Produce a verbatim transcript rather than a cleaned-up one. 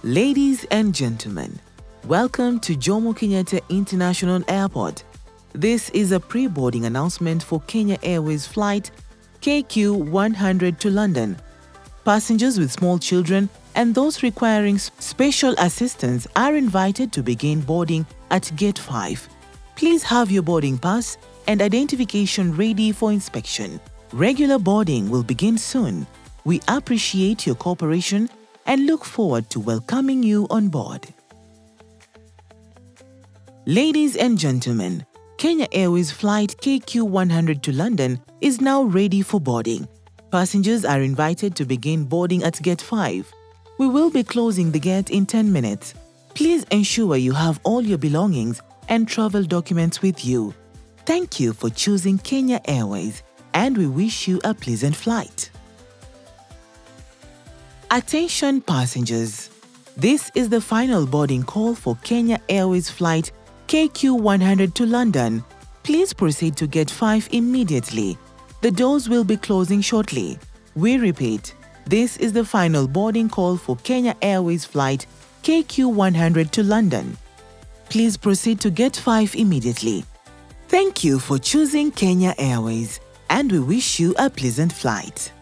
Ladies and gentlemen, welcome to Jomo Kenyatta International Airport. This is a pre-boarding announcement for Kenya Airways flight K Q one hundred to London. Passengers with small children and those requiring special assistance are invited to begin boarding at Gate five. Please have your boarding pass and identification ready for inspection. Regular boarding will begin soon. We appreciate your cooperation and look forward to welcoming you on board. Ladies and gentlemen, Kenya Airways flight K Q one hundred to London is now ready for boarding. Passengers are invited to begin boarding at Gate five. We will be closing the gate in ten minutes. Please ensure you have all your belongings and travel documents with you. Thank you for choosing Kenya Airways, and we wish you a pleasant flight. Attention passengers! This is the final boarding call for Kenya Airways flight K Q one hundred to London. Please proceed to Gate five immediately. The doors will be closing shortly. We repeat, this is the final boarding call for Kenya Airways flight K Q one hundred to London. Please proceed to Gate five immediately. Thank you for choosing Kenya Airways, and we wish you a pleasant flight.